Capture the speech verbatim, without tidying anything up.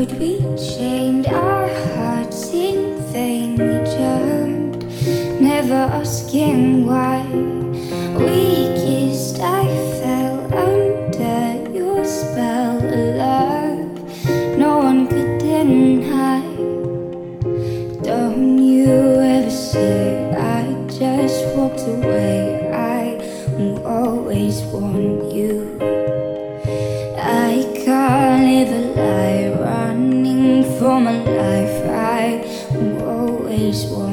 would we chained our hearts in vain? We jumped, never asking why. We kissed, I fell under your spell of love no one could deny. Don't you ever say I just walked away. I will always want you. I can't live a lie running for my life. I will always want